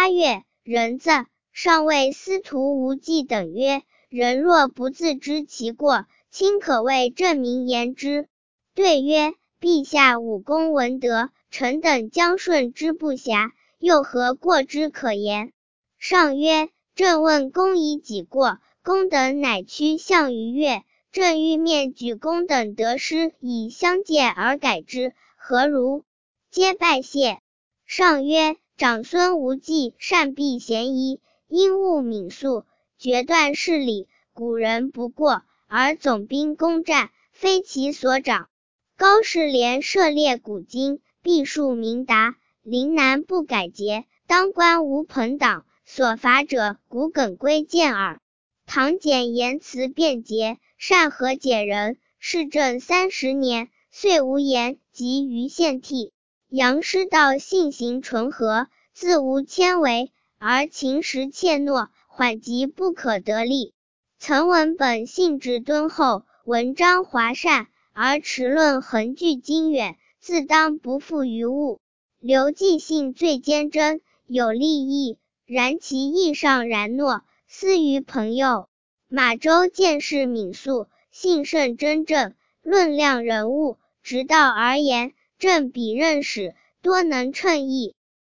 8月，人子上谓司徒无忌等曰：人若不自知其过，卿可谓正名言之。对曰：陛下武功文德，臣等将顺之不暇，又何过之可言？上曰：朕问公以己过，公等乃趋向于越，朕欲面举公等得失以相戒而改之，何如？皆拜谢。上曰：长孙无忌善避嫌疑，因务敏速，决断事理，古人不过，而总兵攻战，非其所长。高士廉涉猎古今，必术明达，陵南不改节，当官无朋党，所罚者骨梗归见耳。唐简言辞便捷，善和解人，市政30年，遂无言及于献替。杨师道性行纯和，自无谦为，而勤实怯懦，缓急不可得力。曾闻本性质敦厚，文章华善，而持论恒具经远，自当不负于物。刘季性最坚贞，有立意，然其意上然诺，私于朋友。马周见识敏速，性甚真正，论量人物，直道而言，正比任使，多能称意。